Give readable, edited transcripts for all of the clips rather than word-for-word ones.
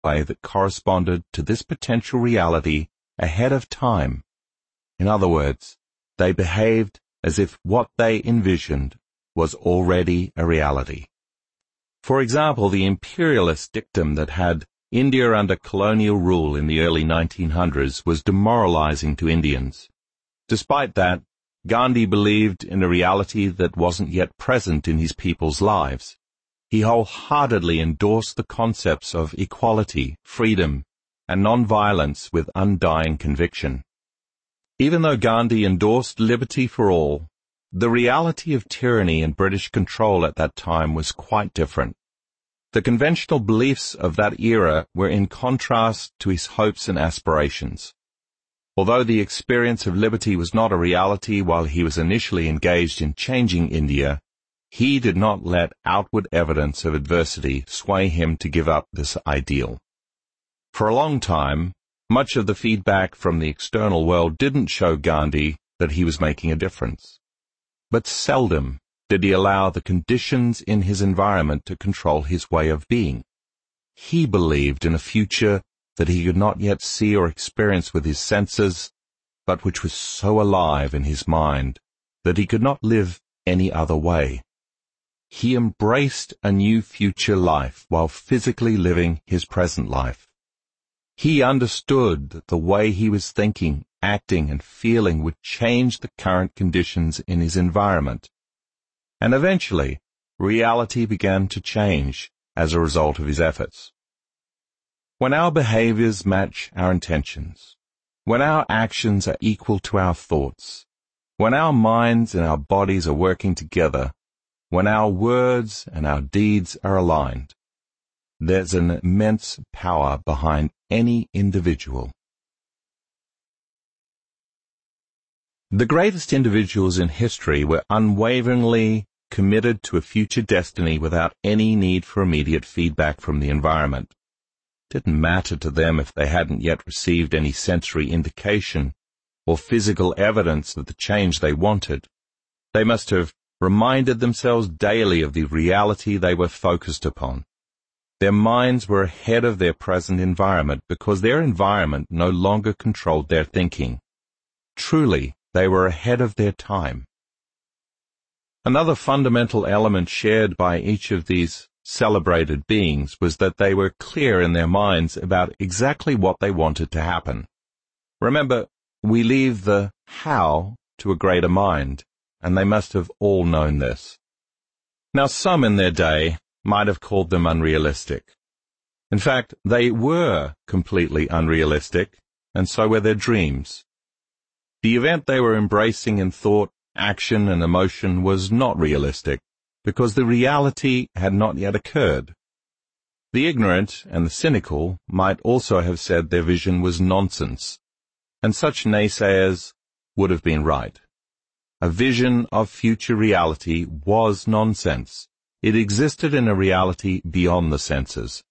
way that corresponded to this potential reality ahead of time. In other words, they behaved as if what they envisioned was already a reality. For example, the imperialist dictum that had India under colonial rule in the early 1900s was demoralizing to Indians. Despite that, Gandhi believed in a reality that wasn't yet present in his people's lives. He wholeheartedly endorsed the concepts of equality, freedom, and non-violence with undying conviction. Even though Gandhi endorsed liberty for all, the reality of tyranny and British control at that time was quite different. The conventional beliefs of that era were in contrast to his hopes and aspirations. Although the experience of liberty was not a reality while he was initially engaged in changing India, he did not let outward evidence of adversity sway him to give up this ideal. For a long time, much of the feedback from the external world didn't show Gandhi that he was making a difference. But seldom did he allow the conditions in his environment to control his way of being. He believed in a future that he could not yet see or experience with his senses, but which was so alive in his mind that he could not live any other way. He embraced a new future life while physically living his present life. He understood that the way he was thinking, acting, and feeling would change the current conditions in his environment. And eventually, reality began to change as a result of his efforts. When our behaviors match our intentions, when our actions are equal to our thoughts, when our minds and our bodies are working together, when our words and our deeds are aligned, there's an immense power behind any individual. The greatest individuals in history were unwaveringly committed to a future destiny without any need for immediate feedback from the environment. It didn't matter to them if they hadn't yet received any sensory indication or physical evidence of the change they wanted. They must have reminded themselves daily of the reality they were focused upon. Their minds were ahead of their present environment because their environment no longer controlled their thinking. Truly, they were ahead of their time. Another fundamental element shared by each of these celebrated beings was that they were clear in their minds about exactly what they wanted to happen. Remember, we leave the how to a greater mind, and they must have all known this. Now, some in their day might have called them unrealistic. In fact, they were completely unrealistic, and so were their dreams. The event they were embracing in thought, action, and emotion was not realistic, because the reality had not yet occurred. The ignorant and the cynical might also have said their vision was nonsense, and such naysayers would have been right. A vision of future reality was nonsense. It existed in a reality beyond the senses.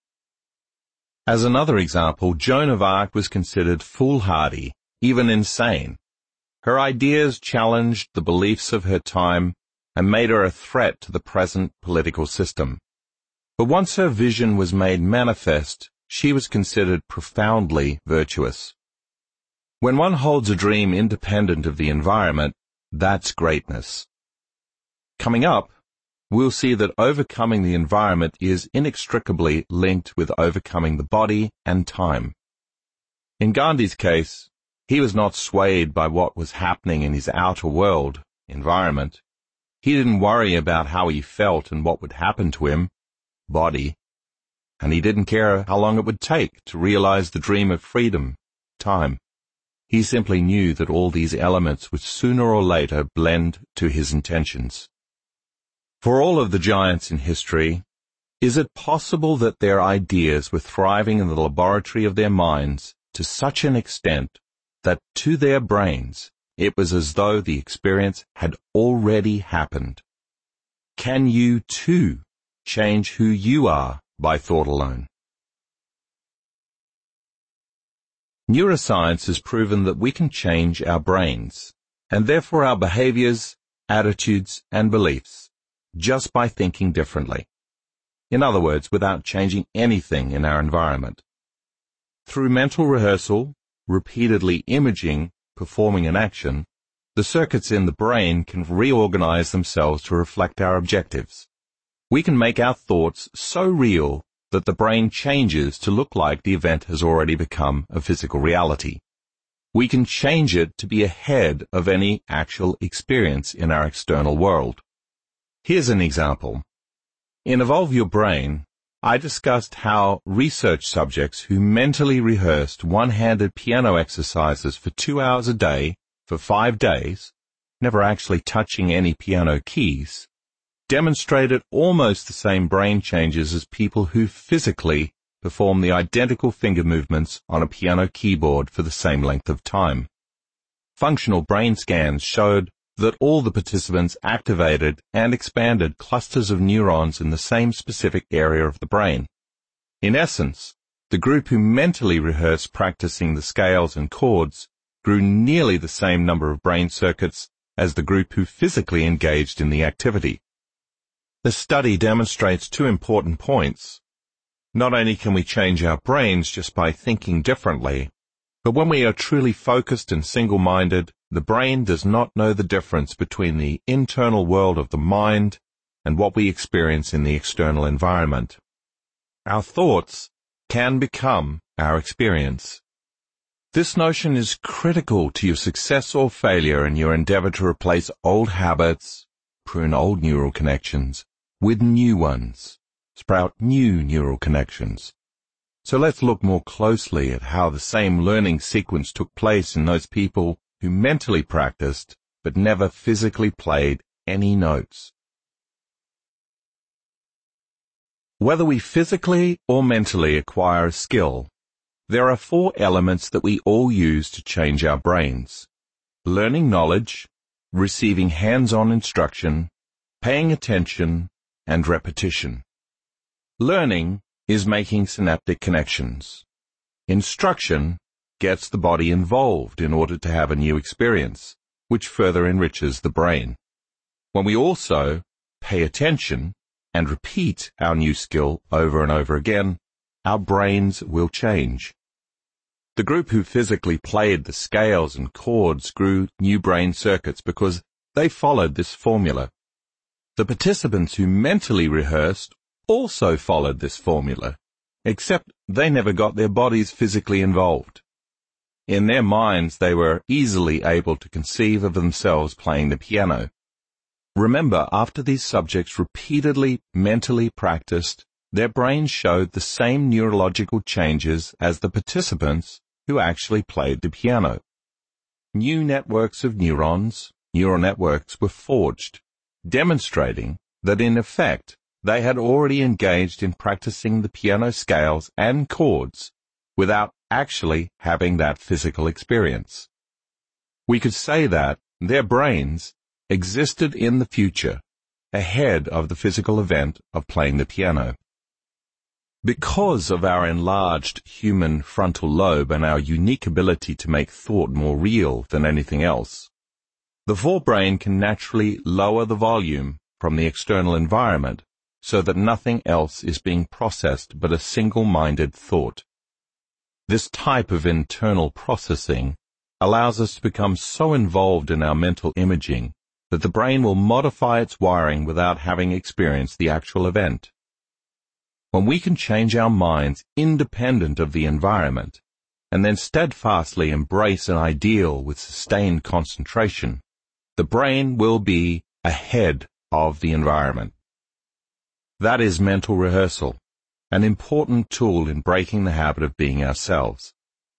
As another example, Joan of Arc was considered foolhardy, even insane. Her ideas challenged the beliefs of her time and made her a threat to the present political system. But once her vision was made manifest, she was considered profoundly virtuous. When one holds a dream independent of the environment, that's greatness. Coming up, we'll see that overcoming the environment is inextricably linked with overcoming the body and time. In Gandhi's case, he was not swayed by what was happening in his outer world, environment. He didn't worry about how he felt and what would happen to him, body, and he didn't care how long it would take to realize the dream of freedom, time. He simply knew that all these elements would sooner or later blend to his intentions. For all of the giants in history, is it possible that their ideas were thriving in the laboratory of their minds to such an extent that to their brains it was as though the experience had already happened? Can you, too, change who you are by thought alone? Neuroscience has proven that we can change our brains, and therefore our behaviors, attitudes, and beliefs, just by thinking differently. In other words, without changing anything in our environment. Through mental rehearsal, repeatedly imaging, performing an action, the circuits in the brain can reorganize themselves to reflect our objectives. We can make our thoughts so real that the brain changes to look like the event has already become a physical reality. We can change it to be ahead of any actual experience in our external world. Here's an example. In Evolve Your Brain, I discussed how research subjects who mentally rehearsed one-handed piano exercises for 2 hours a day for 5 days, never actually touching any piano keys, demonstrated almost the same brain changes as people who physically perform the identical finger movements on a piano keyboard for the same length of time. Functional brain scans showed that all the participants activated and expanded clusters of neurons in the same specific area of the brain. In essence, the group who mentally rehearsed practicing the scales and chords grew nearly the same number of brain circuits as the group who physically engaged in the activity. The study demonstrates 2 important points. Not only can we change our brains just by thinking differently, but when we are truly focused and single-minded, the brain does not know the difference between the internal world of the mind and what we experience in the external environment. Our thoughts can become our experience. This notion is critical to your success or failure in your endeavor to replace old habits, prune old neural connections, with new ones, sprout new neural connections. So let's look more closely at how the same learning sequence took place in those people who mentally practiced but never physically played any notes. Whether we physically or mentally acquire a skill, there are 4 elements that we all use to change our brains: learning knowledge, receiving hands-on instruction, paying attention, and repetition. Learning is making synaptic connections. Instruction gets the body involved in order to have a new experience, which further enriches the brain. When we also pay attention and repeat our new skill over and over again, our brains will change. The group who physically played the scales and chords grew new brain circuits because they followed this formula. The participants who mentally rehearsed also followed this formula, except they never got their bodies physically involved. In their minds, they were easily able to conceive of themselves playing the piano. Remember, after these subjects repeatedly mentally practiced, their brains showed the same neurological changes as the participants who actually played the piano. New networks of neurons, neural networks, were forged, demonstrating that in effect they had already engaged in practicing the piano scales and chords without actually having that physical experience. We could say that their brains existed in the future, ahead of the physical event of playing the piano. Because of our enlarged human frontal lobe and our unique ability to make thought more real than anything else, the forebrain can naturally lower the volume from the external environment so that nothing else is being processed but a single-minded thought. This type of internal processing allows us to become so involved in our mental imaging that the brain will modify its wiring without having experienced the actual event. When we can change our minds independent of the environment and then steadfastly embrace an ideal with sustained concentration, the brain will be ahead of the environment. That is mental rehearsal, an important tool in breaking the habit of being ourselves.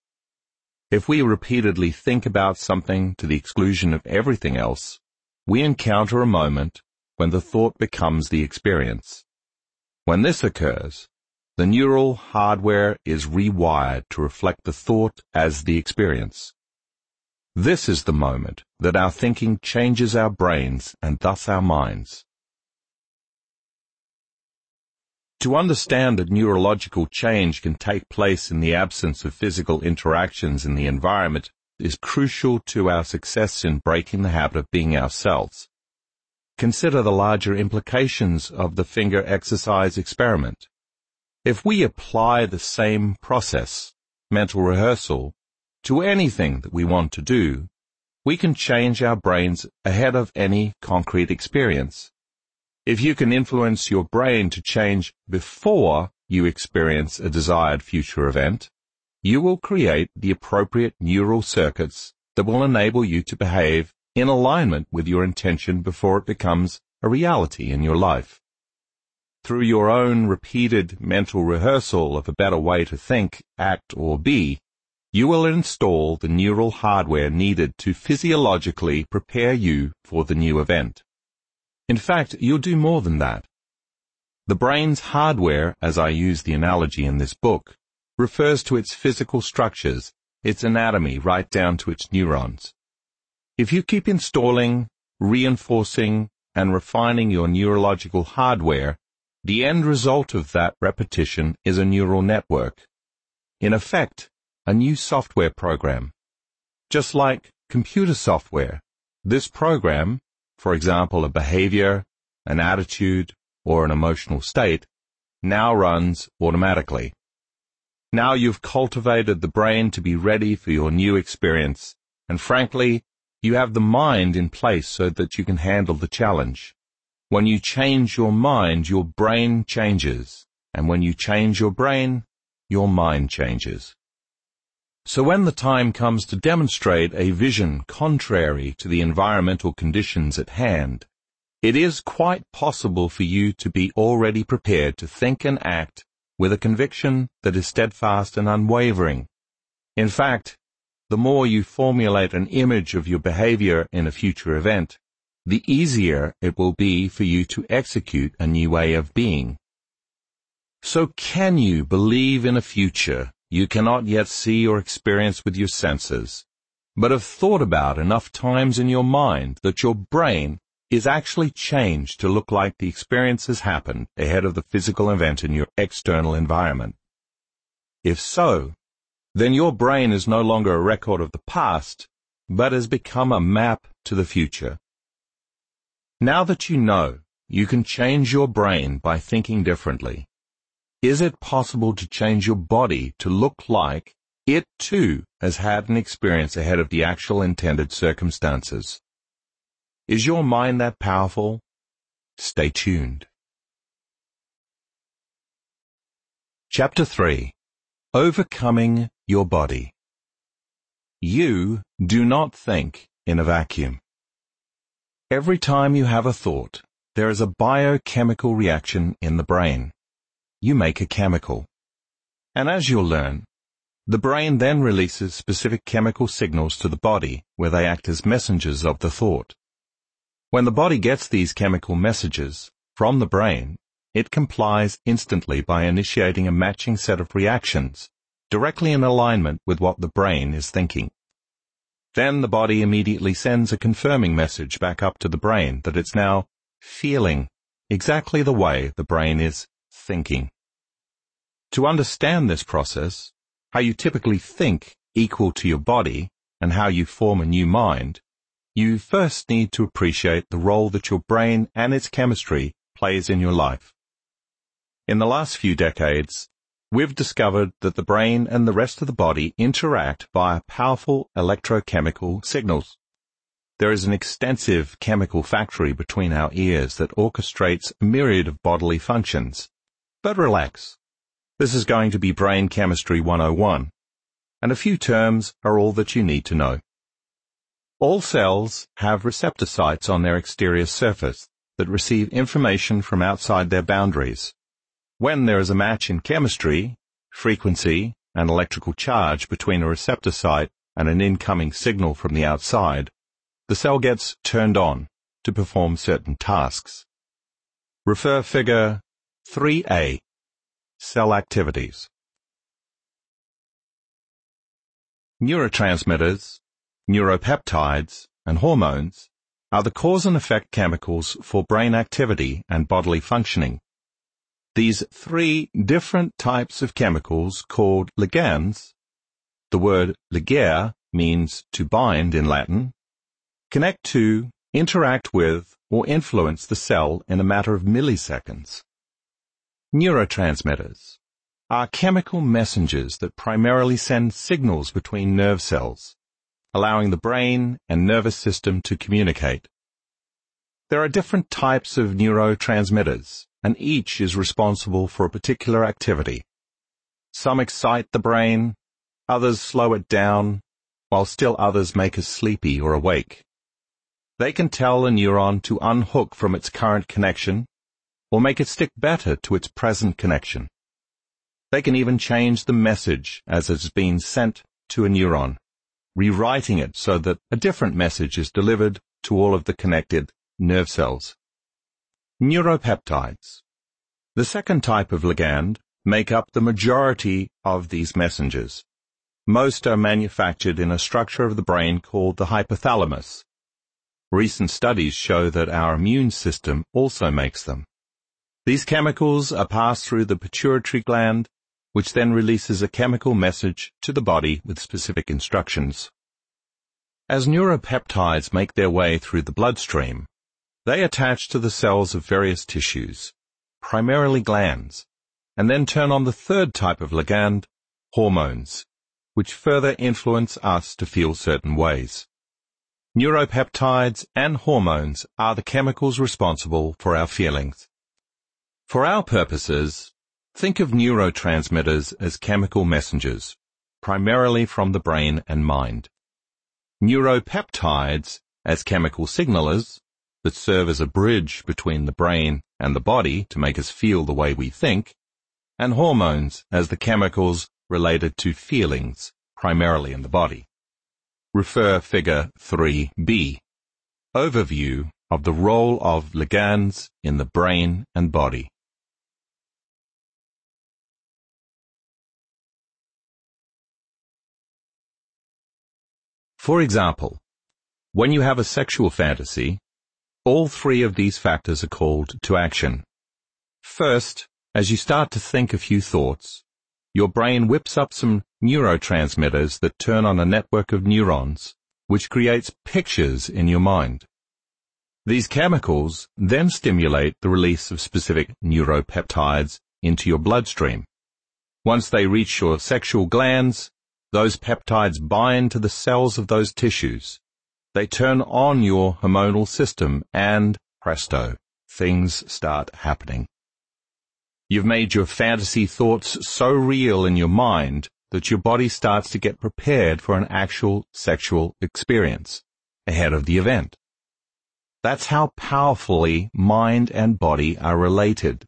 If we repeatedly think about something to the exclusion of everything else, we encounter a moment when the thought becomes the experience. When this occurs, the neural hardware is rewired to reflect the thought as the experience. This is the moment that our thinking changes our brains and thus our minds. To understand that neurological change can take place in the absence of physical interactions in the environment is crucial to our success in breaking the habit of being ourselves. Consider the larger implications of the finger exercise experiment. If we apply the same process mental rehearsal to anything that we want to do, we can change our brains ahead of any concrete experience. If you can influence your brain to change before you experience a desired future event, you will create the appropriate neural circuits that will enable you to behave in alignment with your intention before it becomes a reality in your life. Through your own repeated mental rehearsal of a better way to think, act, or be, you will install the neural hardware needed to physiologically prepare you for the new event. In fact, you'll do more than that. The brain's hardware, as I use the analogy in this book, refers to its physical structures, its anatomy, right down to its neurons. If you keep installing, reinforcing, and refining your neurological hardware, the end result of that repetition is a neural network. In effect, a new software program. Just like computer software, this program, for example a behavior, an attitude, or an emotional state, now runs automatically. Now you've cultivated the brain to be ready for your new experience, and frankly, you have the mind in place so that you can handle the challenge. When you change your mind, your brain changes, and when you change your brain, your mind changes. So when the time comes to demonstrate a vision contrary to the environmental conditions at hand, it is quite possible for you to be already prepared to think and act with a conviction that is steadfast and unwavering. In fact, the more you formulate an image of your behavior in a future event, the easier it will be for you to execute a new way of being. So can you believe in a future you cannot yet see or experience with your senses, but have thought about enough times in your mind that your brain is actually changed to look like the experience has happened ahead of the physical event in your external environment? If so, then your brain is no longer a record of the past, but has become a map to the future. Now that you know you can change your brain by thinking differently, is it possible to change your body to look like it too has had an experience ahead of the actual intended circumstances? Is your mind that powerful? Stay tuned. Chapter 3. Overcoming your body. You do not think in a vacuum. Every time you have a thought, there is a biochemical reaction in the brain. You make a chemical. And as you'll learn, the brain then releases specific chemical signals to the body where they act as messengers of the thought. When the body gets these chemical messages from the brain, it complies instantly by initiating a matching set of reactions, directly in alignment with what the brain is thinking. Then the body immediately sends a confirming message back up to the brain that it's now feeling exactly the way the brain is thinking. To understand this process, how you typically think equal to your body, and how you form a new mind, you first need to appreciate the role that your brain and its chemistry plays in your life. In the last few decades, we've discovered that the brain and the rest of the body interact via powerful electrochemical signals. There is an extensive chemical factory between our ears that orchestrates a myriad of bodily functions. But relax. This is going to be Brain Chemistry 101, and a few terms are all that you need to know. All cells have receptor sites on their exterior surface that receive information from outside their boundaries. When there is a match in chemistry, frequency, and electrical charge between a receptor site and an incoming signal from the outside, the cell gets turned on to perform certain tasks. Refer Figure 3A, Cell Activities. Neurotransmitters, neuropeptides, and hormones are the cause and effect chemicals for brain activity and bodily functioning. These three different types of chemicals, called ligands, the word ligare means to bind in Latin, connect to, interact with, or influence the cell in a matter of milliseconds. Neurotransmitters are chemical messengers that primarily send signals between nerve cells, allowing the brain and nervous system to communicate. There are different types of neurotransmitters, and each is responsible for a particular activity. Some excite the brain, others slow it down, while still others make us sleepy or awake. They can tell a neuron to unhook from its current connection, or make it stick better to its present connection. They can even change the message as it's been sent to a neuron, rewriting it so that a different message is delivered to all of the connected nerve cells. Neuropeptides. The second type of ligand make up the majority of these messengers. Most are manufactured in a structure of the brain called the hypothalamus. Recent studies show that our immune system also makes them. These chemicals are passed through the pituitary gland, which then releases a chemical message to the body with specific instructions. As neuropeptides make their way through the bloodstream, they attach to the cells of various tissues, primarily glands, and then turn on the third type of ligand, hormones, which further influence us to feel certain ways. Neuropeptides and hormones are the chemicals responsible for our feelings. For our purposes, think of neurotransmitters as chemical messengers, primarily from the brain and mind. Neuropeptides as chemical signalers that serve as a bridge between the brain and the body to make us feel the way we think, and hormones as the chemicals related to feelings, primarily in the body. Refer Figure 3b. Overview of the role of ligands in the brain and body. For example, when you have a sexual fantasy, all three of these factors are called to action. First, as you start to think a few thoughts, your brain whips up some neurotransmitters that turn on a network of neurons, which creates pictures in your mind. These chemicals then stimulate the release of specific neuropeptides into your bloodstream. Once they reach your sexual glands, those peptides bind to the cells of those tissues. They turn on your hormonal system and, presto, things start happening. You've made your fantasy thoughts so real in your mind that your body starts to get prepared for an actual sexual experience ahead of the event. That's how powerfully mind and body are related.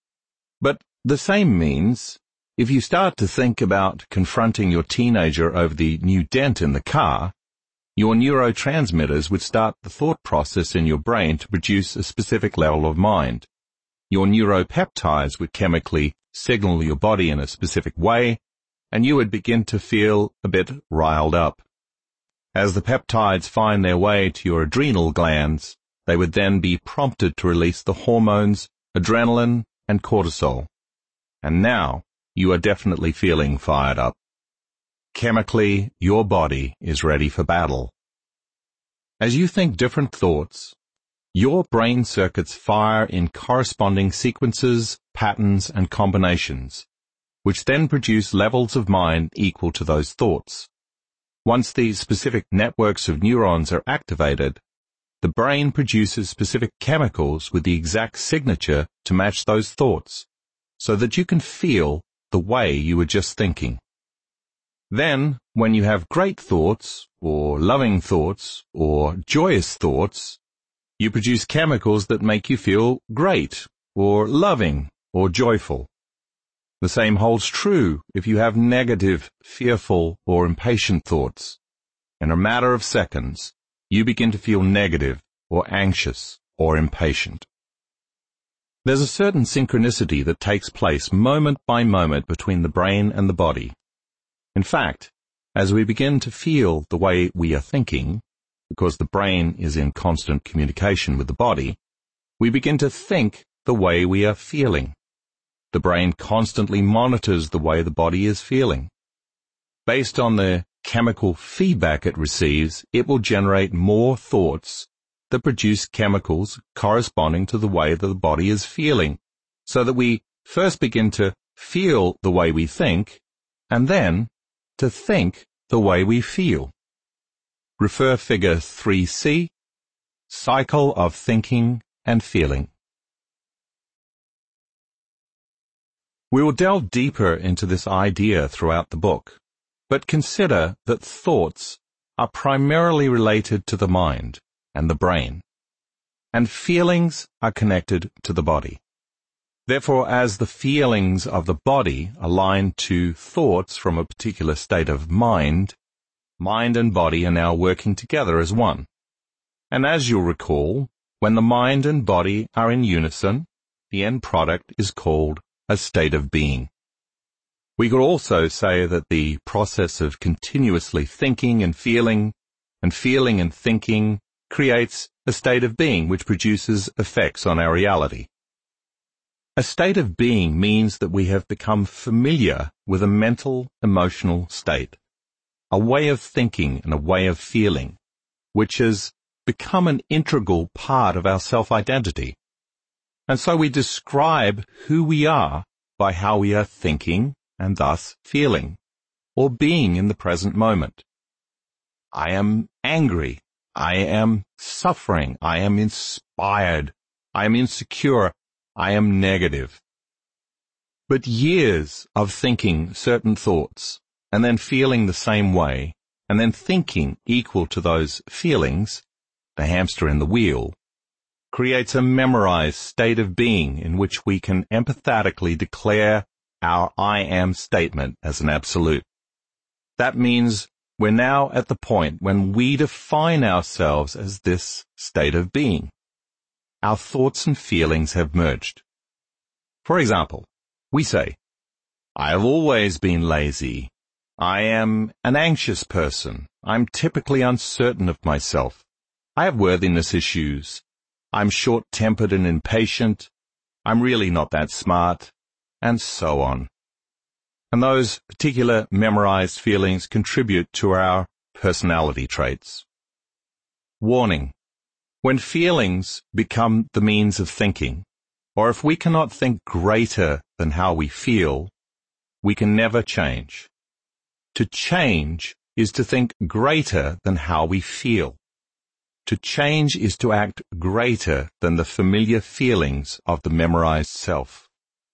But the same means, if you start to think about confronting your teenager over the new dent in the car, your neurotransmitters would start the thought process in your brain to produce a specific level of mind. Your neuropeptides would chemically signal your body in a specific way, and you would begin to feel a bit riled up. As the peptides find their way to your adrenal glands, they would then be prompted to release the hormones, adrenaline, and cortisol. And now, you are definitely feeling fired up. Chemically, your body is ready for battle. As you think different thoughts, your brain circuits fire in corresponding sequences, patterns, and combinations, which then produce levels of mind equal to those thoughts. Once these specific networks of neurons are activated, the brain produces specific chemicals with the exact signature to match those thoughts, so that you can feel the way you were just thinking. Then, when you have great thoughts, or loving thoughts, or joyous thoughts, you produce chemicals that make you feel great, or loving, or joyful. The same holds true if you have negative, fearful, or impatient thoughts. In a matter of seconds, you begin to feel negative, or anxious, or impatient. There's a certain synchronicity that takes place moment by moment between the brain and the body. In fact, as we begin to feel the way we are thinking, because the brain is in constant communication with the body, we begin to think the way we are feeling. The brain constantly monitors the way the body is feeling. Based on the chemical feedback it receives, it will generate more thoughts that produce chemicals corresponding to the way that the body is feeling, so that we first begin to feel the way we think, and then to think the way we feel. Refer Figure 3C, Cycle of Thinking and Feeling. We will delve deeper into this idea throughout the book, but consider that thoughts are primarily related to the mind and the brain, and feelings are connected to the body. Therefore, as the feelings of the body align to thoughts from a particular state of mind and body are now working together as one. And as you'll recall, when the mind and body are in unison, the end product is called a state of being. We could also say that the process of continuously thinking and feeling and thinking creates a state of being which produces effects on our reality. A state of being means that we have become familiar with a mental, emotional state, a way of thinking and a way of feeling, which has become an integral part of our self-identity. And so we describe who we are by how we are thinking and thus feeling, or being in the present moment. I am angry. I am suffering. I am inspired. I am insecure. I am negative. But years of thinking certain thoughts, and then feeling the same way, and then thinking equal to those feelings, the hamster in the wheel, creates a memorized state of being in which we can empathetically declare our I am statement as an absolute. That means we're now at the point when we define ourselves as this state of being. Our thoughts and feelings have merged. For example, we say, I have always been lazy. I am an anxious person. I'm typically uncertain of myself. I have worthiness issues. I'm short-tempered and impatient. I'm really not that smart, and so on. And those particular memorized feelings contribute to our personality traits. Warning: when feelings become the means of thinking, or if we cannot think greater than how we feel, we can never change. To change is to think greater than how we feel. To change is to act greater than the familiar feelings of the memorized self.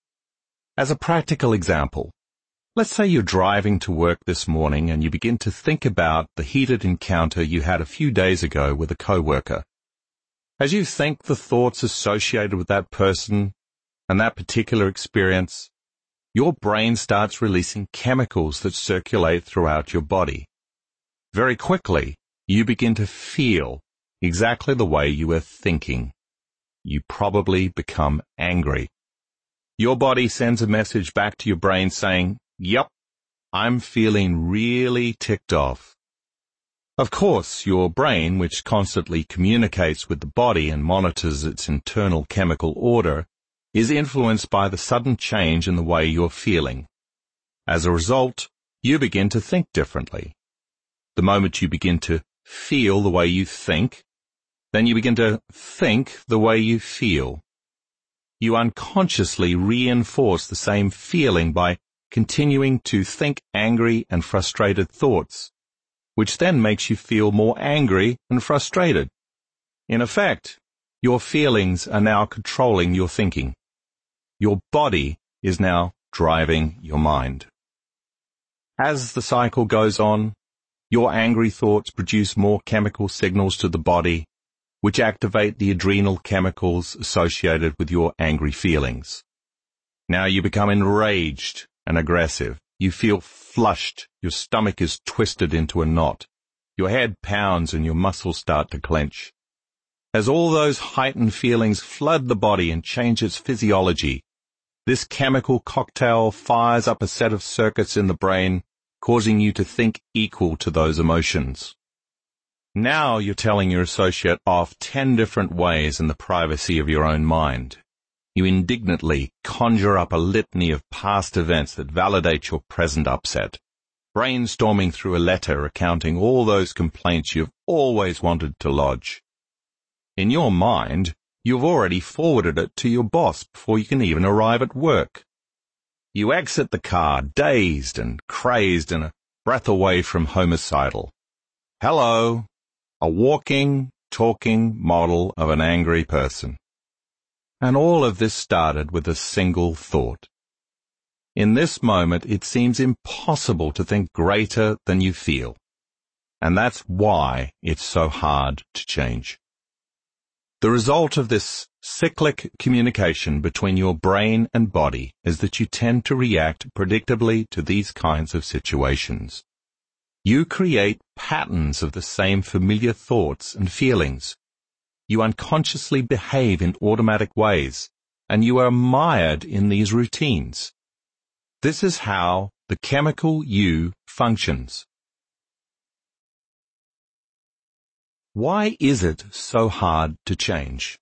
As a practical example, let's say you're driving to work this morning and you begin to think about the heated encounter you had a few days ago with a coworker. As you think the thoughts associated with that person and that particular experience, your brain starts releasing chemicals that circulate throughout your body. Very quickly, you begin to feel exactly the way you were thinking. You probably become angry. Your body sends a message back to your brain saying, "Yep, I'm feeling really ticked off." Of course, your brain, which constantly communicates with the body and monitors its internal chemical order, is influenced by the sudden change in the way you're feeling. As a result, you begin to think differently. The moment you begin to feel the way you think, then you begin to think the way you feel. You unconsciously reinforce the same feeling by continuing to think angry and frustrated thoughts, which then makes you feel more angry and frustrated. In effect, your feelings are now controlling your thinking. Your body is now driving your mind. As the cycle goes on, your angry thoughts produce more chemical signals to the body, which activate the adrenal chemicals associated with your angry feelings. Now you become enraged and aggressive. You feel flushed. Your stomach is twisted into a knot. Your head pounds and your muscles start to clench. As all those heightened feelings flood the body and change its physiology, this chemical cocktail fires up a set of circuits in the brain, causing you to think equal to those emotions. Now you're telling your associate off 10 different ways in the privacy of your own mind. You indignantly conjure up a litany of past events that validate your present upset, brainstorming through a letter recounting all those complaints you've always wanted to lodge. In your mind, you've already forwarded it to your boss before you can even arrive at work. You exit the car, dazed and crazed and a breath away from homicidal. Hello, a walking, talking model of an angry person. And all of this started with a single thought. In this moment, it seems impossible to think greater than you feel. And that's why it's so hard to change. The result of this cyclic communication between your brain and body is that you tend to react predictably to these kinds of situations. You create patterns of the same familiar thoughts and feelings. You unconsciously behave in automatic ways, and you are mired in these routines. This is how the chemical you functions. Why is it so hard to change?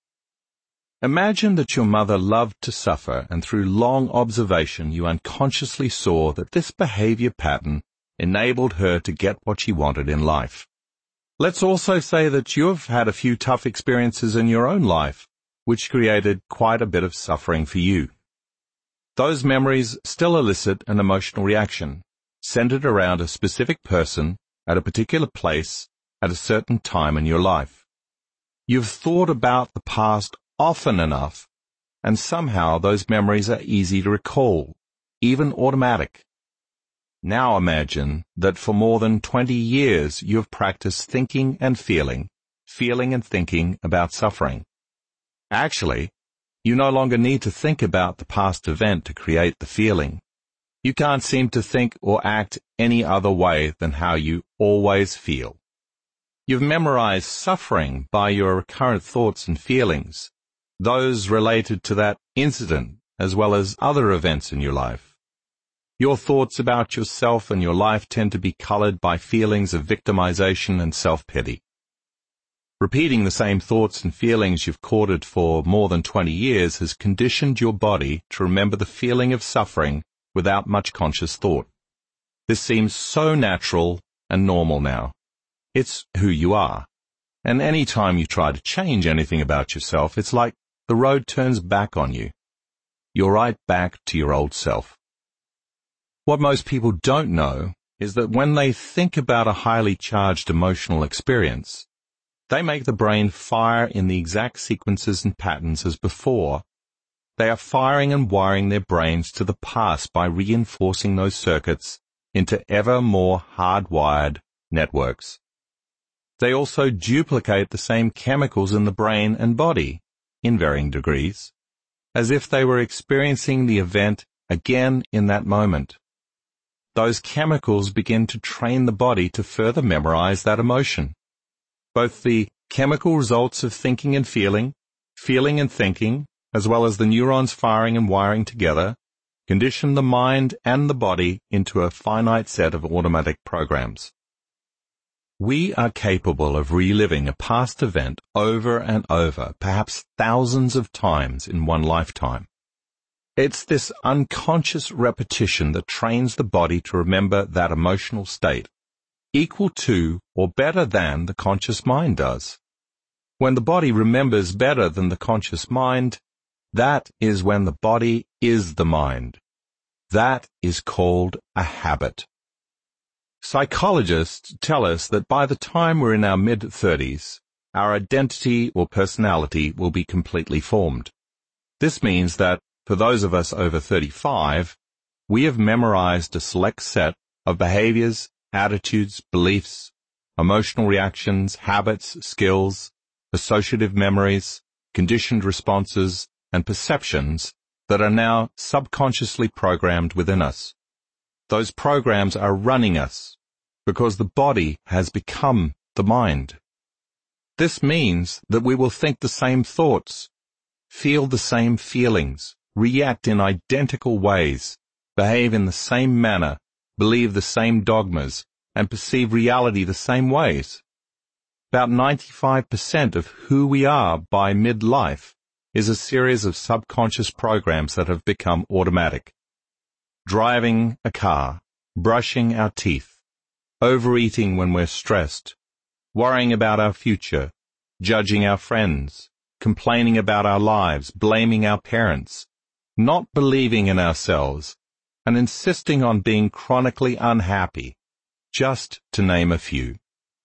Imagine that your mother loved to suffer, and through long observation you unconsciously saw that this behavior pattern enabled her to get what she wanted in life. Let's also say that you've had a few tough experiences in your own life, which created quite a bit of suffering for you. Those memories still elicit an emotional reaction, centered around a specific person at a particular place at a certain time in your life. You've thought about the past often enough, and somehow those memories are easy to recall, even automatic. Now imagine that for more than 20 years you have practiced thinking and feeling and thinking about suffering. Actually, you no longer need to think about the past event to create the feeling. You can't seem to think or act any other way than how you always feel. You've memorized suffering by your recurrent thoughts and feelings, those related to that incident as well as other events in your life. Your thoughts about yourself and your life tend to be colored by feelings of victimization and self-pity. Repeating the same thoughts and feelings you've courted for more than 20 years has conditioned your body to remember the feeling of suffering without much conscious thought. This seems so natural and normal now. It's who you are. And any time you try to change anything about yourself, it's like the road turns back on you. You're right back to your old self. What most people don't know is that when they think about a highly charged emotional experience, they make the brain fire in the exact sequences and patterns as before. They are firing and wiring their brains to the past by reinforcing those circuits into ever more hardwired networks. They also duplicate the same chemicals in the brain and body, in varying degrees, as if they were experiencing the event again in that moment. Those chemicals begin to train the body to further memorize that emotion. Both the chemical results of thinking and feeling and thinking, as well as the neurons firing and wiring together, condition the mind and the body into a finite set of automatic programs. We are capable of reliving a past event over and over, perhaps thousands of times in one lifetime. It's this unconscious repetition that trains the body to remember that emotional state, equal to or better than the conscious mind does. When the body remembers better than the conscious mind, that is when the body is the mind. That is called a habit. Psychologists tell us that by the time we're in our mid-30s, our identity or personality will be completely formed. This means that, for those of us over 35, we have memorized a select set of behaviors, attitudes, beliefs, emotional reactions, habits, skills, associative memories, conditioned responses, and perceptions that are now subconsciously programmed within us. Those programs are running us because the body has become the mind. This means that we will think the same thoughts, feel the same feelings, react in identical ways, behave in the same manner, believe the same dogmas, and perceive reality the same ways. About 95% of who we are by midlife is a series of subconscious programs that have become automatic. Driving a car, brushing our teeth, overeating when we're stressed, worrying about our future, judging our friends, complaining about our lives, blaming our parents, not believing in ourselves, and insisting on being chronically unhappy, just to name a few.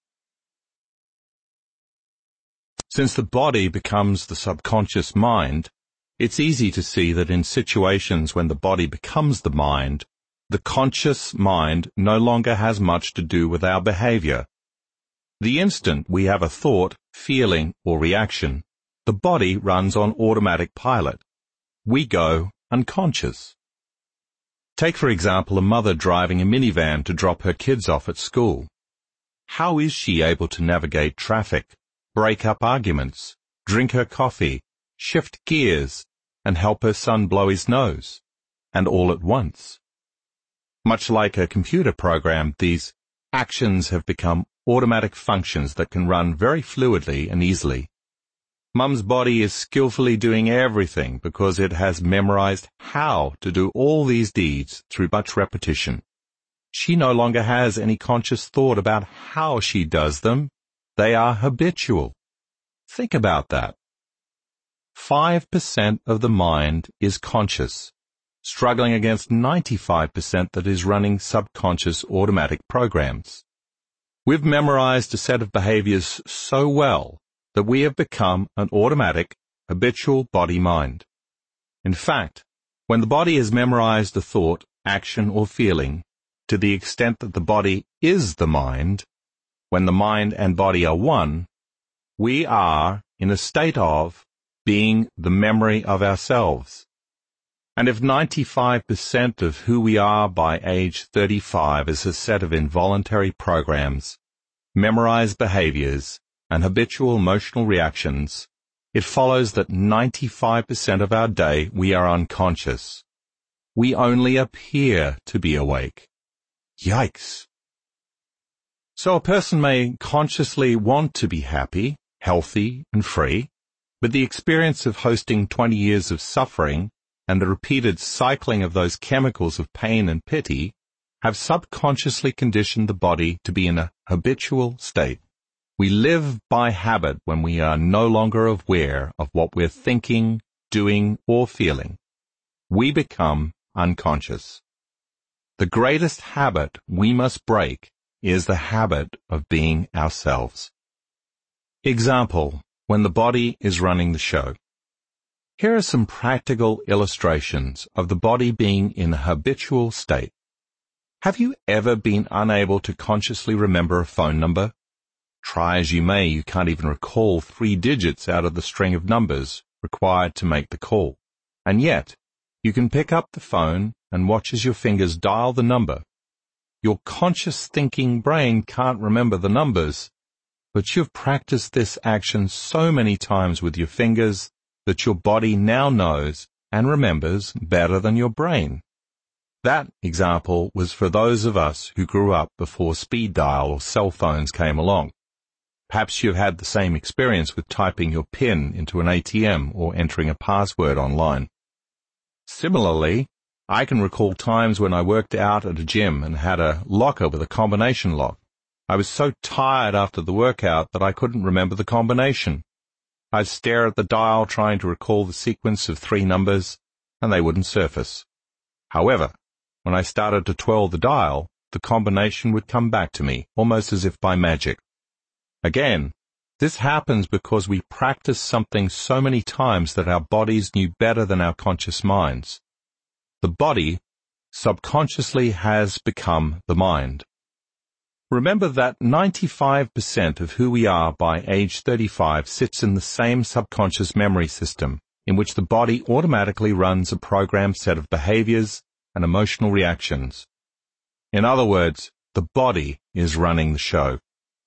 Since the body becomes the subconscious mind, it's easy to see that in situations when the body becomes the mind, the conscious mind no longer has much to do with our behavior. The instant we have a thought, feeling, or reaction, the body runs on automatic pilot. We go unconscious. Take, for example, a mother driving a minivan to drop her kids off at school. How is she able to navigate traffic, break up arguments, drink her coffee, shift gears, and help her son blow his nose, and all at once? Much like a computer program, these actions have become automatic functions that can run very fluidly and easily. Mum's body is skillfully doing everything because it has memorized how to do all these deeds through much repetition. She no longer has any conscious thought about how she does them. They are habitual. Think about that. 5% of the mind is conscious, struggling against 95% that is running subconscious automatic programs. We've memorized a set of behaviors so well that we have become an automatic, habitual body-mind. In fact, when the body has memorized a thought, action, or feeling, to the extent that the body is the mind, when the mind and body are one, we are in a state of being the memory of ourselves. And if 95% of who we are by age 35 is a set of involuntary programs, memorized behaviors, and habitual emotional reactions, it follows that 95% of our day we are unconscious. We only appear to be awake. Yikes! So a person may consciously want to be happy, healthy, and free, but the experience of hosting 20 years of suffering and the repeated cycling of those chemicals of pain and pity have subconsciously conditioned the body to be in a habitual state. We live by habit when we are no longer aware of what we're thinking, doing, or feeling. We become unconscious. The greatest habit we must break is the habit of being ourselves. Example, when the body is running the show. Here are some practical illustrations of the body being in a habitual state. Have you ever been unable to consciously remember a phone number? Try as you may, you can't even recall 3 digits out of the string of numbers required to make the call. And yet, you can pick up the phone and watch as your fingers dial the number. Your conscious thinking brain can't remember the numbers, but you've practiced this action so many times with your fingers that your body now knows and remembers better than your brain. That example was for those of us who grew up before speed dial or cell phones came along. Perhaps you've had the same experience with typing your PIN into an ATM or entering a password online. Similarly, I can recall times when I worked out at a gym and had a locker with a combination lock. I was so tired after the workout that I couldn't remember the combination. I'd stare at the dial trying to recall the sequence of 3 numbers, and they wouldn't surface. However, when I started to twirl the dial, the combination would come back to me, almost as if by magic. Again, this happens because we practice something so many times that our bodies knew better than our conscious minds. The body subconsciously has become the mind. Remember that 95% of who we are by age 35 sits in the same subconscious memory system, in which the body automatically runs a programmed set of behaviors and emotional reactions. In other words, the body is running the show.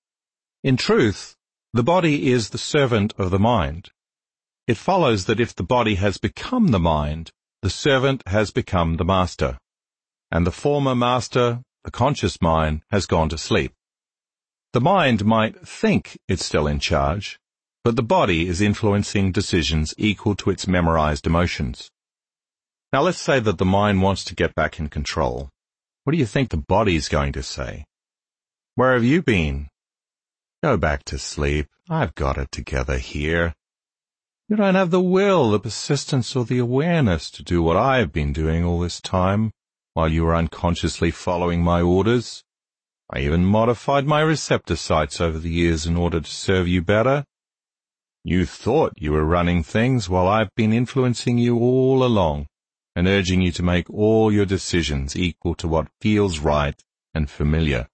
In truth, the body is the servant of the mind. It follows that if the body has become the mind, the servant has become the master, and the former master, the conscious mind, has gone to sleep. The mind might think it's still in charge, but the body is influencing decisions equal to its memorized emotions. Now let's say that the mind wants to get back in control. What do you think the body's going to say? Where have you been? Go back to sleep. I've got it together here. You don't have the will, the persistence, or the awareness to do what I've been doing all this time. while you were unconsciously following my orders. I even modified my receptor sites over the years in order to serve you better. You thought you were running things while I've been influencing you all along and urging you to make all your decisions equal to what feels right and familiar.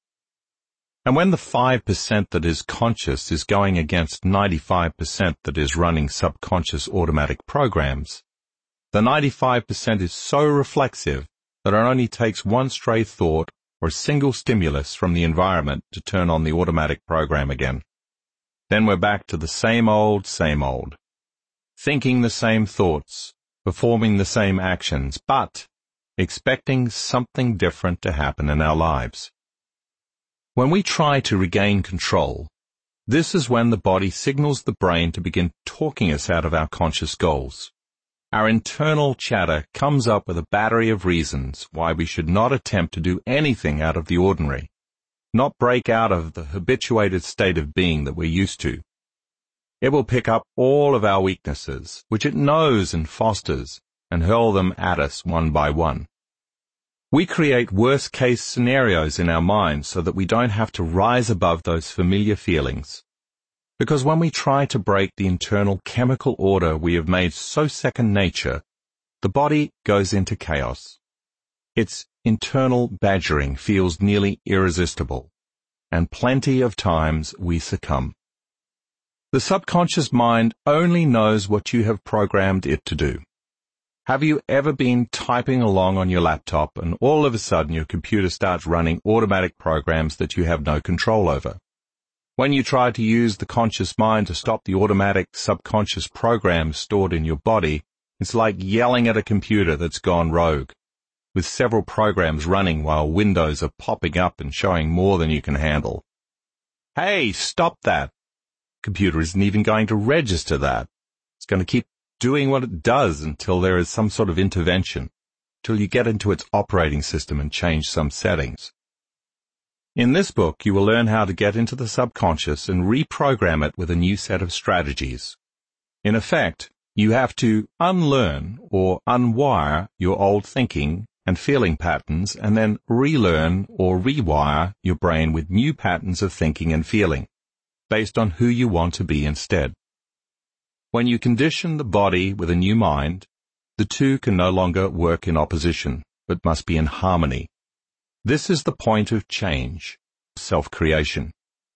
And when the 5% that is conscious is going against 95% that is running subconscious automatic programs, the 95% is so reflexive that it only takes one stray thought or a single stimulus from the environment to turn on the automatic program again. Then we're back to the same old, thinking the same thoughts, performing the same actions, but expecting something different to happen in our lives. When we try to regain control, this is when the body signals the brain to begin talking us out of our conscious goals. Our internal chatter comes up with a battery of reasons why we should not attempt to do anything out of the ordinary, not break out of the habituated state of being that we're used to. It will pick up all of our weaknesses, which it knows and fosters, and hurl them at us one by one. We create worst-case scenarios in our minds so that we don't have to rise above those familiar feelings. Because when we try to break the internal chemical order we have made so second nature, the body goes into chaos. Its internal badgering feels nearly irresistible, and plenty of times we succumb. The subconscious mind only knows what you have programmed it to do. Have you ever been typing along on your laptop and all of a sudden your computer starts running automatic programs that you have no control over? When you try to use the conscious mind to stop the automatic subconscious programs stored in your body, it's like yelling at a computer that's gone rogue, with several programs running while windows are popping up and showing more than you can handle. Hey, stop that! Computer isn't even going to register that. It's going to keep doing what it does until there is some sort of intervention, till you get into its operating system and change some settings. In this book, you will learn how to get into the subconscious and reprogram it with a new set of strategies. In effect, you have to unlearn or unwire your old thinking and feeling patterns and then relearn or rewire your brain with new patterns of thinking and feeling, based on who you want to be instead. When you condition the body with a new mind, the two can no longer work in opposition, but must be in harmony. This is the point of change, self-creation.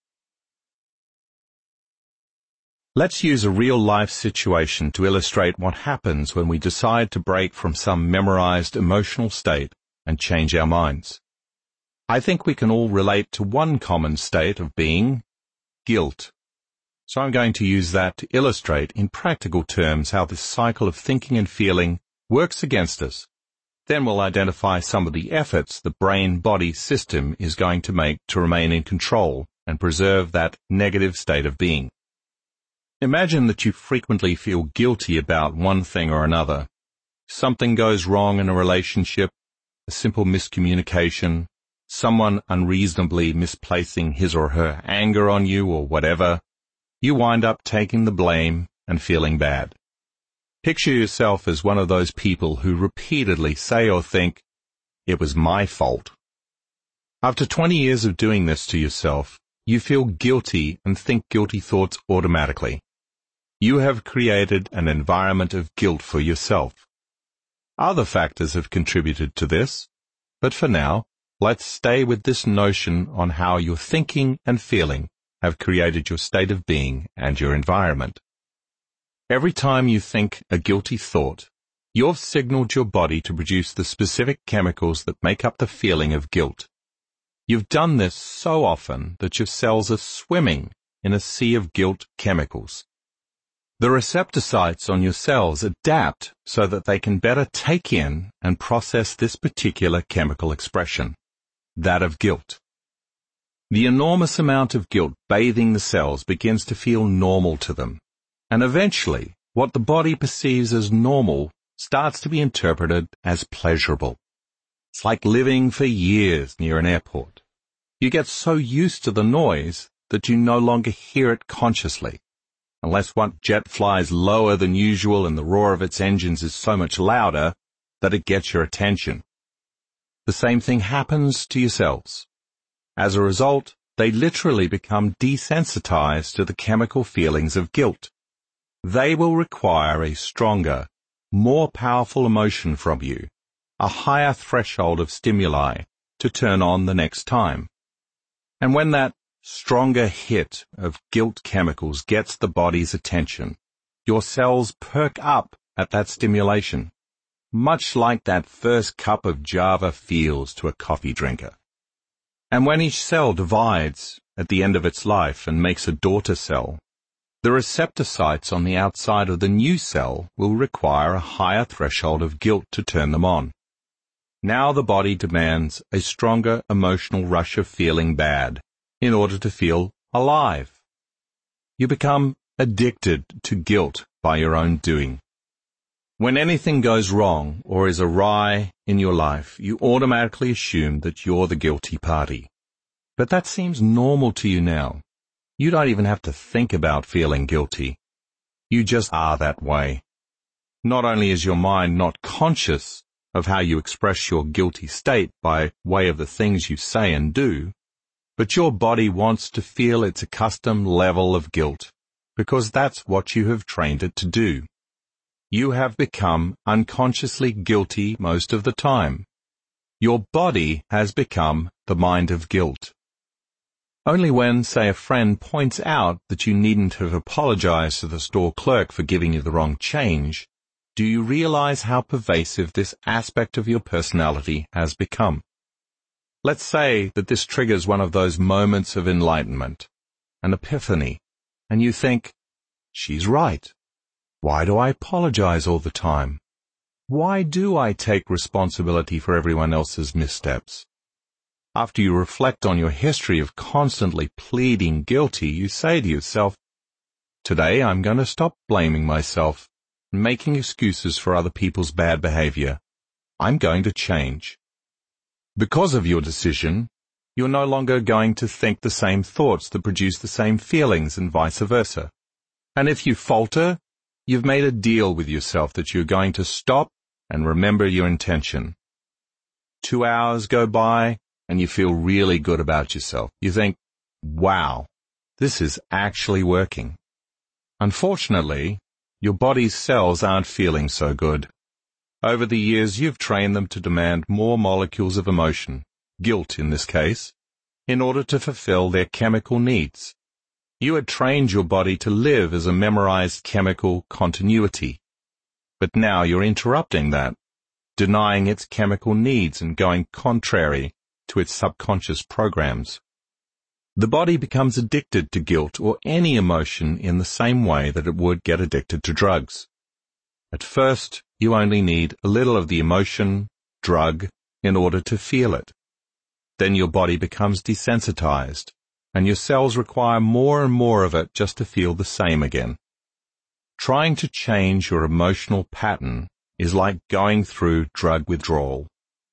Let's use a real-life situation to illustrate what happens when we decide to break from some memorized emotional state and change our minds. I think we can all relate to one common state of being, guilt. So I'm going to use that to illustrate in practical terms how this cycle of thinking and feeling works against us. Then we'll identify some of the efforts the brain-body system is going to make to remain in control and preserve that negative state of being. Imagine that you frequently feel guilty about one thing or another. Something goes wrong in a relationship, a simple miscommunication, someone unreasonably misplacing his or her anger on you or whatever. You wind up taking the blame and feeling bad. Picture yourself as one of those people who repeatedly say or think, "It was my fault." After 20 years of doing this to yourself, you feel guilty and think guilty thoughts automatically. You have created an environment of guilt for yourself. Other factors have contributed to this, but for now, let's stay with this notion on how your thinking and feeling have created your state of being and your environment. Every time you think a guilty thought, you've signaled your body to produce the specific chemicals that make up the feeling of guilt. You've done this so often that your cells are swimming in a sea of guilt chemicals. The receptor sites on your cells adapt so that they can better take in and process this particular chemical expression, that of guilt. The enormous amount of guilt bathing the cells begins to feel normal to them. And eventually, what the body perceives as normal starts to be interpreted as pleasurable. It's like living for years near an airport. You get so used to the noise that you no longer hear it consciously, unless one jet flies lower than usual and the roar of its engines is so much louder that it gets your attention. the same thing happens to your cells. As a result, they literally become desensitized to the chemical feelings of guilt. They will require a stronger, more powerful emotion from you, a higher threshold of stimuli to turn on the next time. And when that stronger hit of guilt chemicals gets the body's attention, your cells perk up at that stimulation, much like that first cup of Java feels to a coffee drinker. And when each cell divides at the end of its life and makes a daughter cell, the receptor sites on the outside of the new cell will require a higher threshold of guilt to turn them on. Now the body demands a stronger emotional rush of feeling bad in order to feel alive. You become addicted to guilt by your own doing. When anything goes wrong or is awry in your life, you automatically assume that you're the guilty party. But that seems normal to you now. You don't even have to think about feeling guilty. You just are that way. Not only is your mind not conscious of how you express your guilty state by way of the things you say and do, but your body wants to feel its accustomed level of guilt, because that's what you have trained it to do. You have become unconsciously guilty most of the time. Your body has become the mind of guilt. Only when, say, a friend points out that you needn't have apologized to the store clerk for giving you the wrong change, do you realize how pervasive this aspect of your personality has become. Let's say that this triggers one of those moments of enlightenment, an epiphany, and you think, she's right. Why do I apologize all the time? Why do I take responsibility for everyone else's missteps? After you reflect on your history of constantly pleading guilty, you say to yourself, today I'm going to stop blaming myself and making excuses for other people's bad behavior. I'm going to change. Because of your decision, you're no longer going to think the same thoughts that produce the same feelings and vice versa. And if you falter, you've made a deal with yourself that you're going to stop and remember your intention. 2 hours go by, and you feel really good about yourself. You think, wow, this is actually working. Unfortunately, your body's cells aren't feeling so good. Over the years, you've trained them to demand more molecules of emotion, guilt in this case, in order to fulfill their chemical needs. You had trained your body to live as a memorized chemical continuity. But now you're interrupting that, denying its chemical needs and going contrary to its subconscious programs. The body becomes addicted to guilt or any emotion in the same way that it would get addicted to drugs. At first, you only need a little of the emotion, drug, in order to feel it. Then your body becomes desensitized, and your cells require more and more of it just to feel the same again. Trying to change your emotional pattern is like going through drug withdrawal.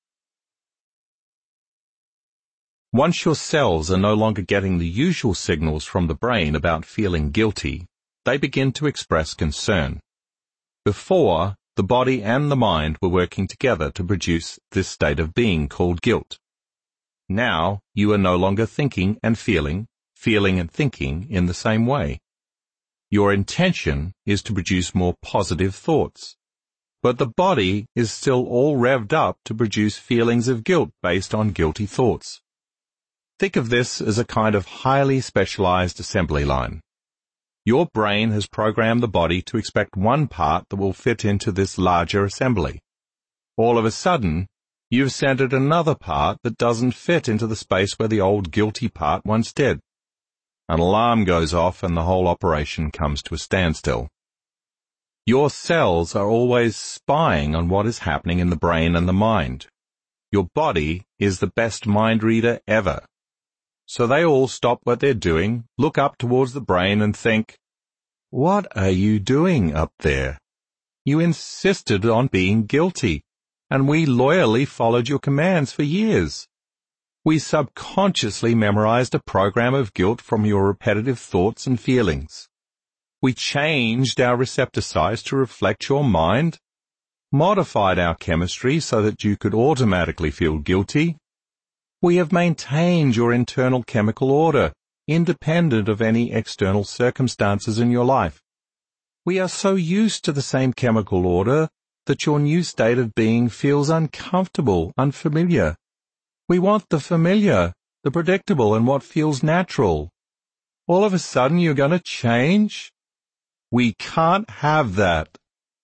Once your cells are no longer getting the usual signals from the brain about feeling guilty, they begin to express concern. Before, the body and the mind were working together to produce this state of being called guilt. Now, you are no longer thinking and feeling and thinking in the same way. Your intention is to produce more positive thoughts, but the body is still all revved up to produce feelings of guilt based on guilty thoughts. Think of this as a kind of highly specialized assembly line. Your brain has programmed the body to expect one part that will fit into this larger assembly. All of a sudden, you've centered another part that doesn't fit into the space where the old guilty part once did. An alarm goes off and the whole operation comes to a standstill. Your cells are always spying on what is happening in the brain and the mind. Your body is the best mind reader ever. So they all stop what they're doing, look up towards the brain and think, what are you doing up there? You insisted on being guilty, and we loyally followed your commands for years. We subconsciously memorized a program of guilt from your repetitive thoughts and feelings. We changed our receptor size to reflect your mind. modified our chemistry so that you could automatically feel guilty. We have maintained your internal chemical order, independent of any external circumstances in your life. We are so used to the same chemical order that your new state of being feels uncomfortable, unfamiliar. We want the familiar, the predictable, and what feels natural. All of a sudden you're going to change? We can't have that.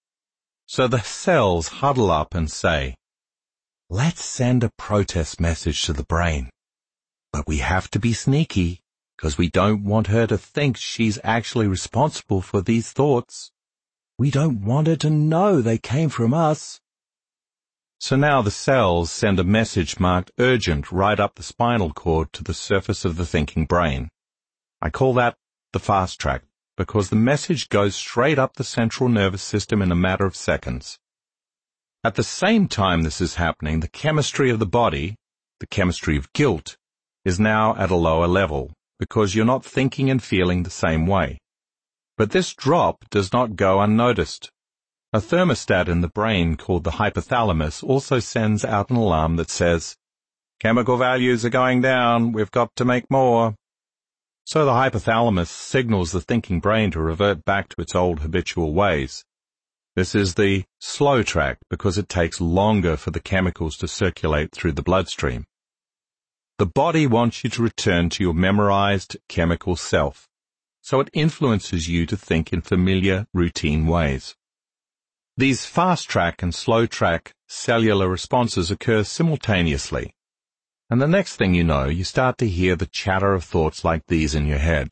So the cells huddle up and say, let's send a protest message to the brain. But we have to be sneaky, because we don't want her to think she's actually responsible for these thoughts. We don't want her to know they came from us. So now the cells send a message marked urgent right up the spinal cord to the surface of the thinking brain. I call that the fast track, because the message goes straight up the central nervous system in a matter of seconds. At the same time this is happening, the chemistry of the body, the chemistry of guilt, is now at a lower level, because you're not thinking and feeling the same way. But this drop does not go unnoticed. A thermostat in the brain called the hypothalamus also sends out an alarm that says, chemical values are going down, we've got to make more. So the hypothalamus signals the thinking brain to revert back to its old habitual ways. This is the slow track because it takes longer for the chemicals to circulate through the bloodstream. The body wants you to return to your memorized chemical self, so it influences you to think in familiar, routine ways. These fast track and slow track cellular responses occur simultaneously. And the next thing you know, you start to hear the chatter of thoughts like these in your head.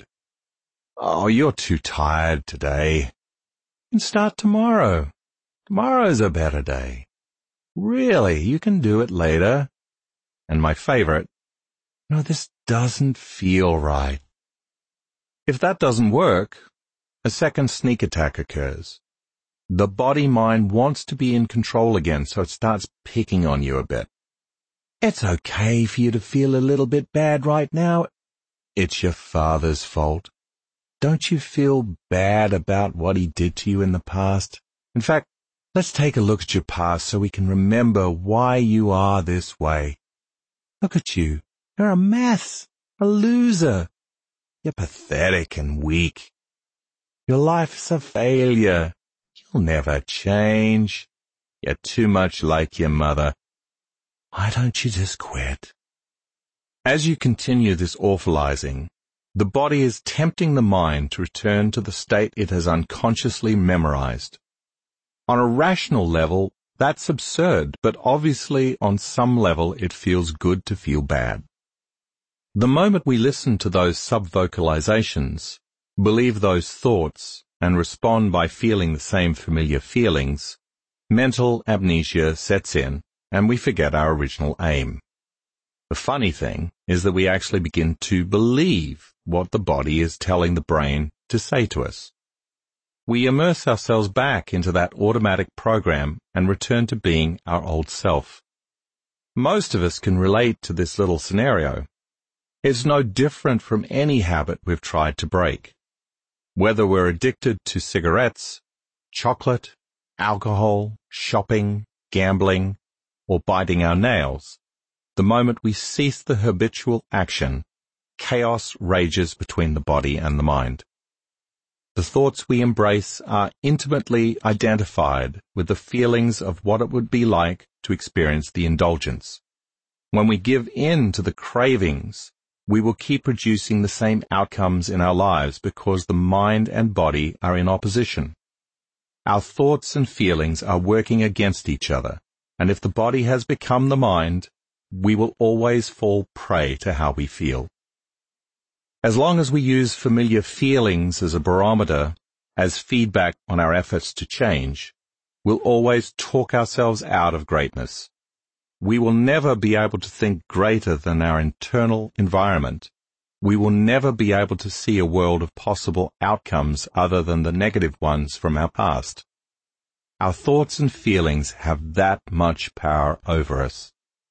Oh, you're too tired today. You can start tomorrow. Tomorrow's a better day. Really, you can do it later. And my favorite, no, this doesn't feel right. If that doesn't work, a second sneak attack occurs. The body-mind wants to be in control again, so it starts picking on you a bit. It's okay for you to feel a little bit bad right now. It's your father's fault. Don't you feel bad about what he did to you in the past? In fact, let's take a look at your past so we can remember why you are this way. Look at you. You're a mess, a loser. You're pathetic and weak. Your life's a failure. You'll never change. You're too much like your mother. Why don't you just quit? As you continue this awfulizing, the body is tempting the mind to return to the state it has unconsciously memorized. On a rational level, that's absurd, but obviously on some level it feels good to feel bad. The moment we listen to those sub-vocalizations, believe those thoughts, and respond by feeling the same familiar feelings, mental amnesia sets in, and we forget our original aim. The funny thing is that we actually begin to believe what the body is telling the brain to say to us. We immerse ourselves back into that automatic program and return to being our old self. Most of us can relate to this little scenario. It's no different from any habit we've tried to break. Whether we're addicted to cigarettes, chocolate, alcohol, shopping, gambling, or biting our nails, the moment we cease the habitual action, chaos rages between the body and the mind. The thoughts we embrace are intimately identified with the feelings of what it would be like to experience the indulgence. When we give in to the cravings, we will keep producing the same outcomes in our lives because the mind and body are in opposition. Our thoughts and feelings are working against each other, and if the body has become the mind, we will always fall prey to how we feel. As long as we use familiar feelings as a barometer, as feedback on our efforts to change, we'll always talk ourselves out of greatness. We will never be able to think greater than our internal environment. We will never be able to see a world of possible outcomes other than the negative ones from our past. Our thoughts and feelings have that much power over us.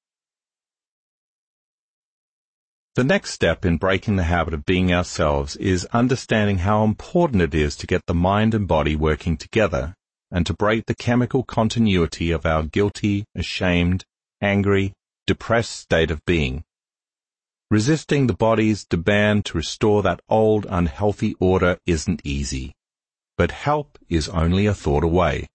The next step in breaking the habit of being ourselves is understanding how important it is to get the mind and body working together and to break the chemical continuity of our guilty, ashamed, angry, depressed state of being. Resisting the body's demand to restore that old, unhealthy order isn't easy, but help is only a thought away.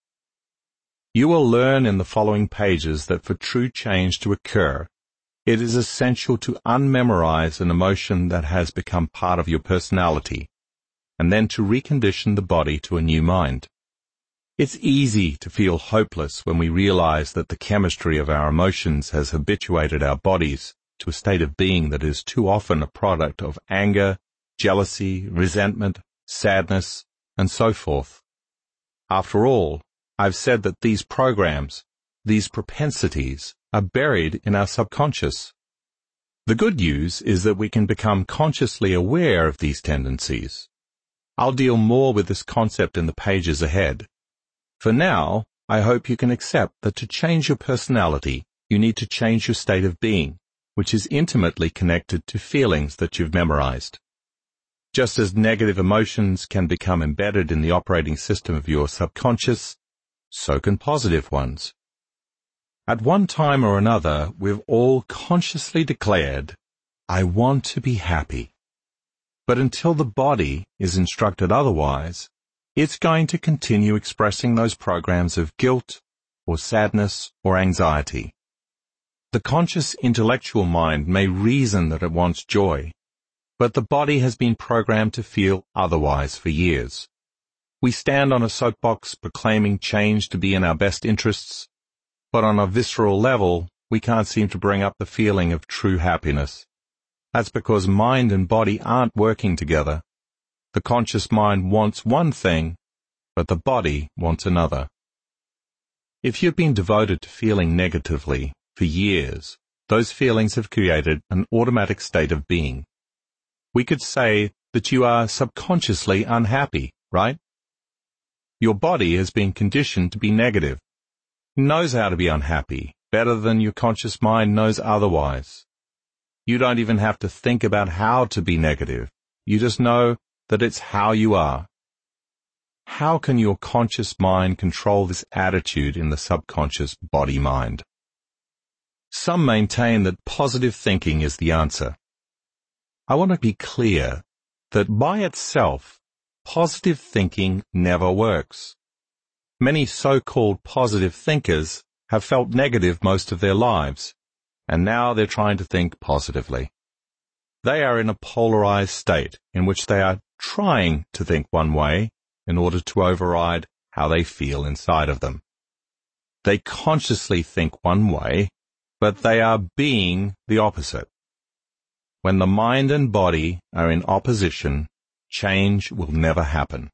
You will learn in the following pages that for true change to occur, it is essential to unmemorize an emotion that has become part of your personality, and then to recondition the body to a new mind. It's easy to feel hopeless when we realize that the chemistry of our emotions has habituated our bodies to a state of being that is too often a product of anger, jealousy, resentment, sadness, and so forth. After all, I've said that these programs, these propensities, are buried in our subconscious. The good news is that we can become consciously aware of these tendencies. I'll deal more with this concept in the pages ahead. For now, I hope you can accept that to change your personality, you need to change your state of being, which is intimately connected to feelings that you've memorized. Just as negative emotions can become embedded in the operating system of your subconscious, so can positive ones. At one time or another, we've all consciously declared, "I want to be happy." But until the body is instructed otherwise, it's going to continue expressing those programs of guilt or sadness or anxiety. The conscious intellectual mind may reason that it wants joy, but the body has been programmed to feel otherwise for years. We stand on a soapbox proclaiming change to be in our best interests, but on a visceral level, we can't seem to bring up the feeling of true happiness. That's because mind and body aren't working together. The conscious mind wants one thing, but the body wants another. If you've been devoted to feeling negatively for years, those feelings have created an automatic state of being. We could say that you are subconsciously unhappy, right? Your body has been conditioned to be negative. It knows how to be unhappy, better than your conscious mind knows otherwise. You don't even have to think about how to be negative. You just know that it's how you are. How can your conscious mind control this attitude in the subconscious body-mind? Some maintain that positive thinking is the answer. I want to be clear that by itself, positive thinking never works. Many so-called positive thinkers have felt negative most of their lives, and now they're trying to think positively. They are in a polarized state in which they are trying to think one way in order to override how they feel inside of them. They consciously think one way, but they are being the opposite. When the mind and body are in opposition, change will never happen.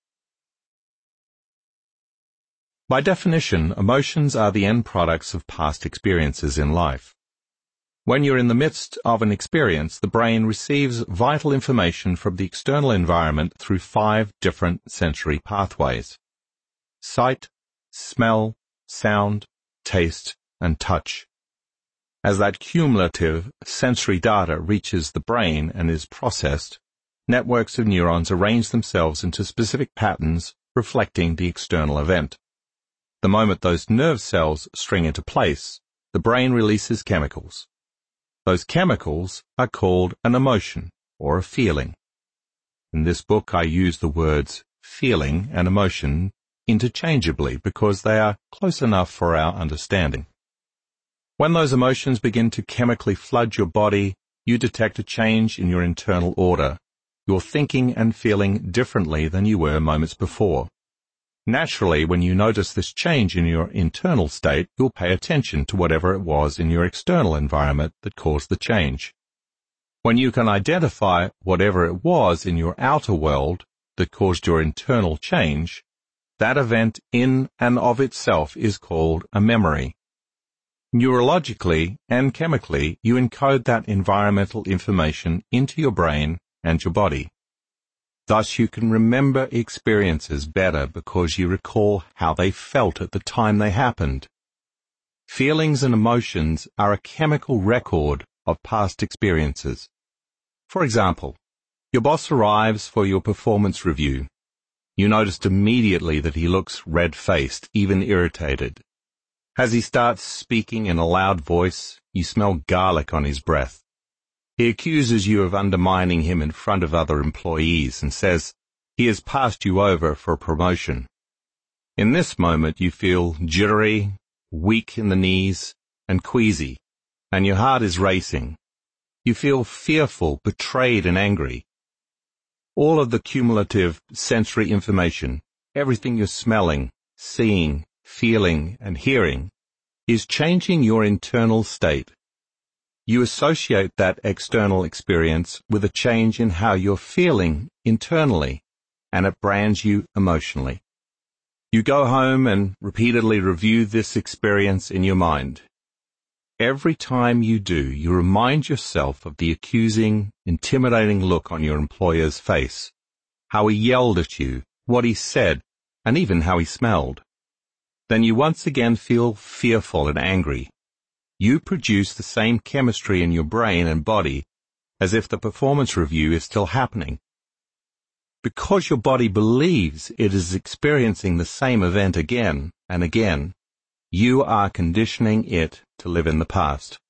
By definition, emotions are the end products of past experiences in life. When you're in the midst of an experience, the brain receives vital information from the external environment through 5 different sensory pathways: sight, smell, sound, taste, and touch. As that cumulative sensory data reaches the brain and is processed, networks of neurons arrange themselves into specific patterns reflecting the external event. The moment those nerve cells string into place, the brain releases chemicals. Those chemicals are called an emotion or a feeling. In this book, I use the words feeling and emotion interchangeably because they are close enough for our understanding. When those emotions begin to chemically flood your body, you detect a change in your internal order. You're thinking and feeling differently than you were moments before. Naturally, when you notice this change in your internal state, you'll pay attention to whatever it was in your external environment that caused the change. When you can identify whatever it was in your outer world that caused your internal change, that event in and of itself is called a memory. Neurologically and chemically, you encode that environmental information into your brain and your body. Thus, you can remember experiences better because you recall how they felt at the time they happened. Feelings and emotions are a chemical record of past experiences. For example, your boss arrives for your performance review. You noticed immediately that he looks red-faced, even irritated. As he starts speaking in a loud voice, you smell garlic on his breath. He accuses you of undermining him in front of other employees and says he has passed you over for a promotion. In this moment, you feel jittery, weak in the knees, and queasy, and your heart is racing. You feel fearful, betrayed, and angry. All of the cumulative sensory information, everything you're smelling, seeing, feeling, and hearing, is changing your internal state. You associate that external experience with a change in how you're feeling internally, and it brands you emotionally. You go home and repeatedly review this experience in your mind. Every time you do, you remind yourself of the accusing, intimidating look on your employer's face, how he yelled at you, what he said, and even how he smelled. Then you once again feel fearful and angry. You produce the same chemistry in your brain and body as if the performance review is still happening. Because your body believes it is experiencing the same event again and again, you are conditioning it to live in the past.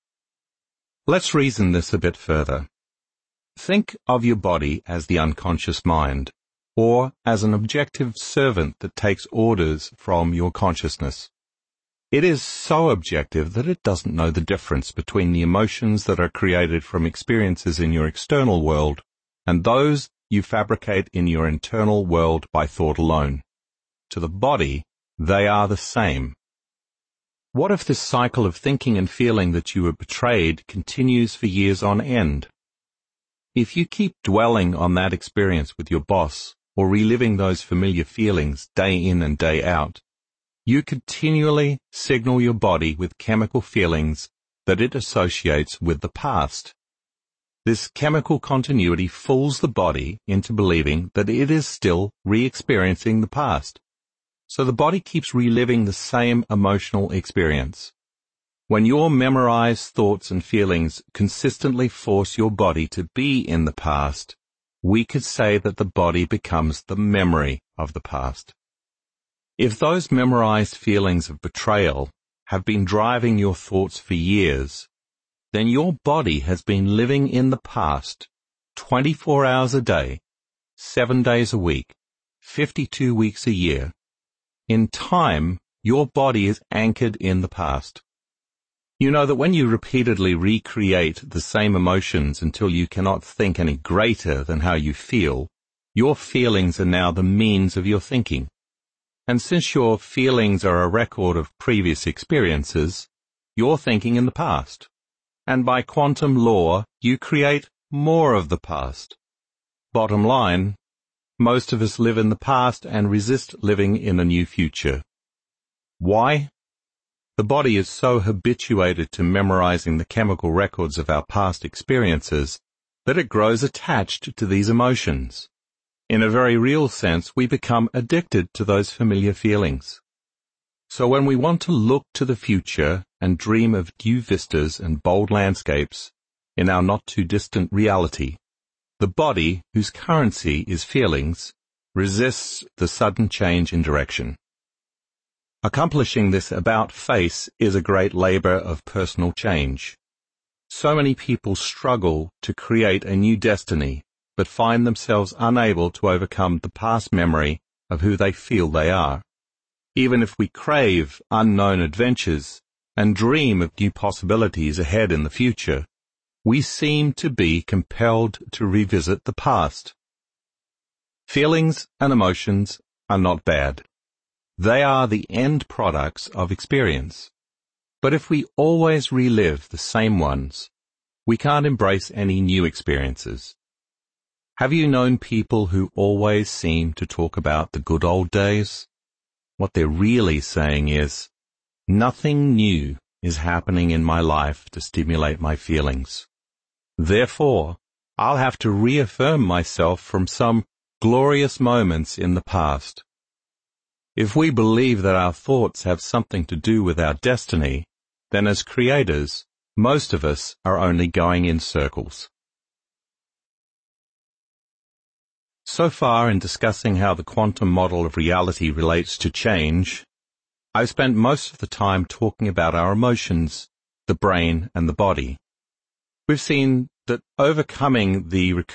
Let's reason this a bit further. Think of your body as the unconscious mind, or as an objective servant that takes orders from your consciousness. It is so objective that it doesn't know the difference between the emotions that are created from experiences in your external world and those you fabricate in your internal world by thought alone. To the body, they are the same. What if this cycle of thinking and feeling that you were betrayed continues for years on end? If you keep dwelling on that experience with your boss or reliving those familiar feelings day in and day out, you continually signal your body with chemical feelings that it associates with the past. This chemical continuity fools the body into believing that it is still re-experiencing the past. So the body keeps reliving the same emotional experience. When your memorized thoughts and feelings consistently force your body to be in the past, we could say that the body becomes the memory of the past. If those memorized feelings of betrayal have been driving your thoughts for years, then your body has been living in the past 24 hours a day, 7 days a week, 52 weeks a year. In time, your body is anchored in the past. You know that when you repeatedly recreate the same emotions until you cannot think any greater than how you feel, your feelings are now the means of your thinking. And since your feelings are a record of previous experiences, you're thinking in the past. And by quantum law, you create more of the past. Bottom line, most of us live in the past and resist living in a new future. Why? The body is so habituated to memorizing the chemical records of our past experiences that it grows attached to these emotions. In a very real sense, we become addicted to those familiar feelings. So when we want to look to the future and dream of new vistas and bold landscapes in our not-too-distant reality, the body, whose currency is feelings, resists the sudden change in direction. Accomplishing this about-face is a great labor of personal change. So many people struggle to create a new destiny, but find themselves unable to overcome the past memory of who they feel they are. Even if we crave unknown adventures and dream of new possibilities ahead in the future, we seem to be compelled to revisit the past. Feelings and emotions are not bad. They are the end products of experience. But if we always relive the same ones, we can't embrace any new experiences. Have you known people who always seem to talk about the good old days? What they're really saying is, nothing new is happening in my life to stimulate my feelings. Therefore, I'll have to reaffirm myself from some glorious moments in the past. If we believe that our thoughts have something to do with our destiny, then as creators, most of us are only going in circles. So far in discussing how the quantum model of reality relates to change, I've spent most of the time talking about our emotions, the brain and the body. We've seen that overcoming the